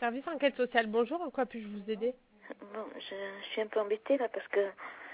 service enquête sociale. Bonjour, en quoi puis-je vous aider? Bon, je suis un peu embêtée là parce que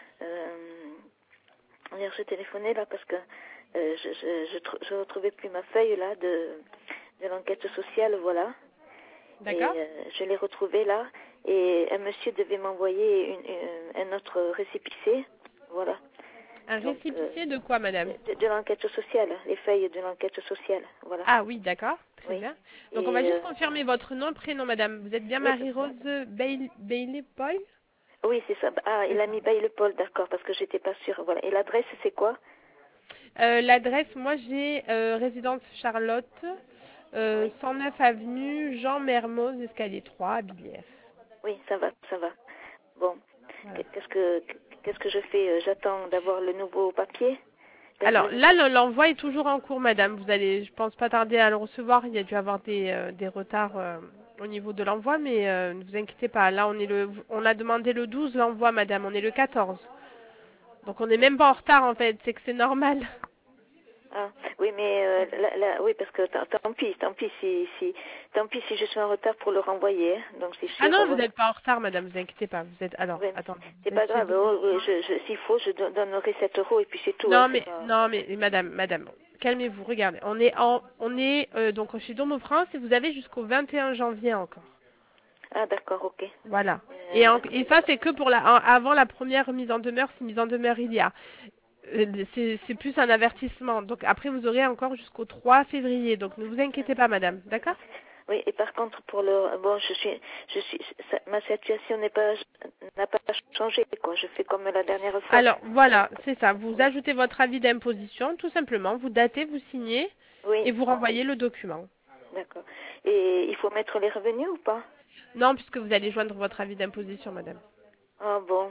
hier je téléphonais là parce que je retrouvais plus ma feuille là de l'enquête sociale, voilà. D'accord. Et je l'ai retrouvée là et un monsieur devait m'envoyer un autre récépissé, voilà. Un Donc, récépissé de quoi, madame? de l'enquête sociale, les feuilles de l'enquête sociale, voilà. Ah oui, d'accord, très Oui. bien. Donc on va Et juste confirmer votre nom, prénom, madame. Vous êtes bien oui, Marie-Rose Bailey-Paul? oui, c'est ça. Ah, il C'est a ça. mis Baille-le-Paul, d'accord, parce que j'étais pas sûre, voilà. Et l'adresse c'est quoi? L'adresse, moi j'ai résidence Charlotte, Oui. 109 avenue Jean Mermoz, escalier 3, à Billiers. Oui, ça va, ça va. Bon, Voilà. qu'est-ce que je fais? J'attends d'avoir le nouveau papier. Alors là, l'envoi est toujours en cours, madame. Vous allez, je pense, pas tarder à le recevoir. Il y a dû avoir des retards au niveau de l'envoi, mais ne vous inquiétez pas. Là, on a demandé le 12 l'envoi, madame. On est le 14. Donc on n'est même pas en retard, en fait. C'est que c'est normal. Ah, oui, mais oui, parce que tant pis tant pis si je suis en retard pour le renvoyer, hein. Donc c'est Ah sûr, non, vous voilà. n'êtes pas en retard, madame. Vous inquiétez pas. Vous êtes. Alors, Ouais, attendez. c'est Vous êtes pas chez grave. Oh, oui, Domoprint. s'il faut, je donnerai 7 euros et puis c'est tout, hein. Non, C'est pas. non, mais madame, calmez-vous. Regardez, on est donc chez Domoprint et vous avez jusqu'au 21 janvier encore. Ah, d'accord, ok. Voilà. D'accord. Et ça, c'est que pour avant la première mise en demeure, si mise en demeure il y a. C'est plus un avertissement. Donc après, vous aurez encore jusqu'au 3 février. Donc ne vous inquiétez pas, madame. D'accord? Oui, et par contre, pour le, bon, ma situation n'a pas changé, quoi. Je fais comme la dernière fois. Alors voilà, c'est ça. Vous ajoutez votre avis d'imposition, tout simplement. Vous datez, vous signez Oui, et vous renvoyez le document. d'accord. Et il faut mettre les revenus ou pas? Non, puisque vous allez joindre votre avis d'imposition, madame. Ah bon,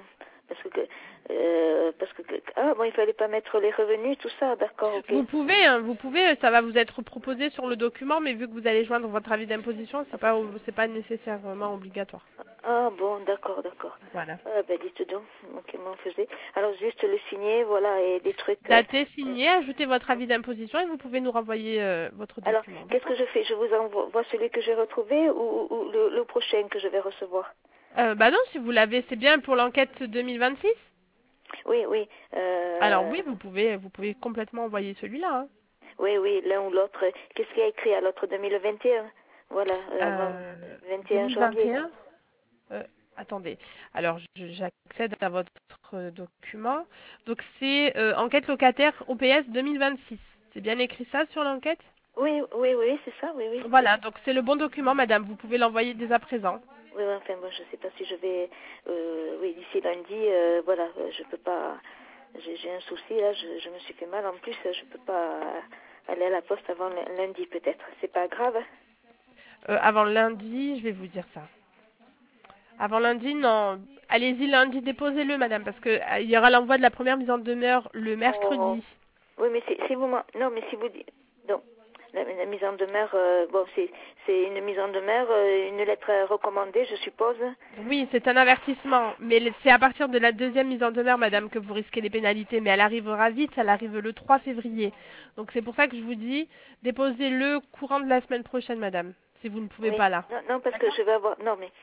ah bon, il fallait pas mettre les revenus, tout ça, d'accord, ok. Vous pouvez, ça va vous être proposé sur le document, mais vu que vous allez joindre votre avis d'imposition, c'est pas nécessairement obligatoire. Ah bon, d'accord, d'accord. Voilà. Ah ben dites donc, comment on faisait. Alors juste le signer, voilà, et des trucs. Datez, signez, ajoutez votre avis d'imposition et vous pouvez nous renvoyer votre Alors, document, qu'est-ce d'accord? que je fais? Je vous envoie celui que j'ai retrouvé ou le prochain que je vais recevoir? Bah non, si vous l'avez, c'est bien pour l'enquête 2026. Oui, oui. Alors oui, vous pouvez complètement envoyer celui-là, hein. Oui, oui, l'un ou l'autre. Qu'est-ce qu'il y a écrit à l'autre 2021? Voilà, avant le 21 janvier. 2021. Euh, attendez. Alors, j'accède à votre document. Donc, c'est enquête locataire OPS 2026. C'est bien écrit ça sur l'enquête? Oui, oui, oui, c'est ça, oui, oui. Voilà, donc c'est le bon document, madame. Vous pouvez l'envoyer dès à présent. Oui, oui, enfin, bon, je sais pas si je vais, oui, d'ici lundi, voilà, je peux pas, j'ai un souci, là, je me suis fait mal, en plus, je peux pas aller à la poste avant lundi, peut-être. C'est pas grave? Avant lundi, je vais vous dire ça. Avant lundi, non. Allez-y lundi, déposez-le, madame, parce que il y aura l'envoi de la première mise en demeure le Oh. mercredi. Oui, mais si vous non, mais si vous dites, donc, la mise en demeure, bon, c'est une mise en demeure, une lettre recommandée, je suppose. Oui, c'est un avertissement, mais c'est à partir de la deuxième mise en demeure, madame, que vous risquez les pénalités, mais elle arrivera vite, elle arrive le 3 février. Donc c'est pour ça que je vous dis, déposez-le courant de la semaine prochaine, madame, si vous ne pouvez Oui, pas là. non, non, parce que je vais avoir, non, mais,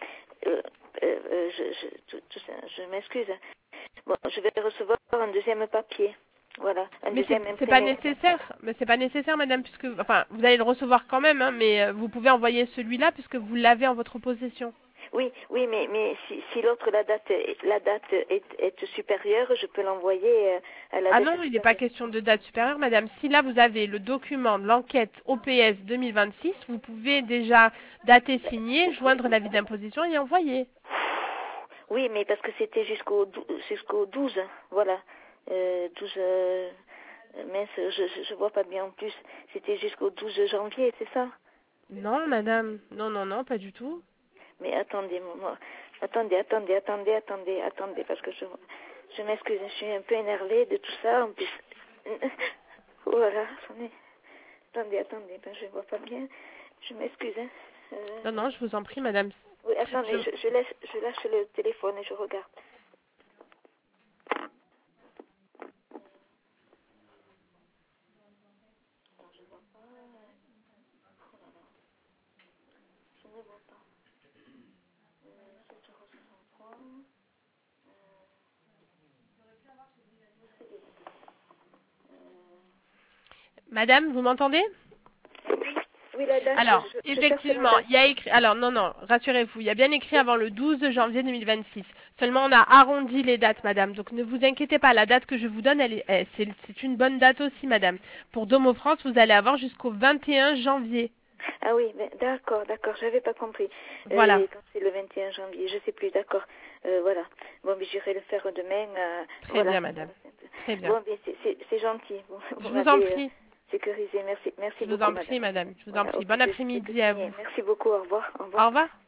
tout ça, je m'excuse. Bon, je vais recevoir un deuxième papier. Voilà, un Mais deuxième c'est pas imprimé. nécessaire, madame, puisque, enfin, vous allez le recevoir quand même, hein, mais vous pouvez envoyer celui-là puisque vous l'avez en votre possession. Oui, oui, mais si l'autre, la date est supérieure, je peux l'envoyer à la Ah date non, il n'est pas supérieure. question de date supérieure, madame. Si là vous avez le document de l'enquête OPS 2026, vous pouvez déjà dater, signer, joindre l'avis d'imposition et envoyer. Oui, mais parce que c'était jusqu'au 12, voilà. 12, mince, je vois pas bien en plus. C'était jusqu'au 12 janvier, c'est ça? Non, madame. Non, non, non, pas du tout. Mais attendez, attendez, parce que je m'excuse, je suis un peu énervée de tout ça, en plus. Voilà, attendez, ben, je vois pas bien. Je m'excuse, hein. Non, non, je vous en prie, madame. Oui, attendez, Je... je lâche le téléphone et je regarde. Je ne vois pas. Madame, vous m'entendez? Oui, la date. Alors, je cherche la effectivement, date. il y a écrit... Alors, non, rassurez-vous, il y a bien écrit avant le 12 janvier 2026. Seulement, on a arrondi les dates, madame. Donc, ne vous inquiétez pas, la date que je vous donne, c'est une bonne date aussi, madame. Pour Domo France, vous allez avoir jusqu'au 21 janvier. Ah oui, d'accord, j'avais pas compris. Voilà. Quand c'est le 21 janvier, je sais plus, d'accord. Voilà. Bon, mais j'irai le faire demain. Très Voilà. bien, madame. Très bien. Bon, mais c'est gentil. Vous Je vous en m'avez prie. sécurisé. Merci Je vous beaucoup, en madame. prie, madame. Je vous en Voilà, prie. ok, Bon je vais après-midi à signer. vous. Merci beaucoup. Au revoir. Au revoir. Au revoir.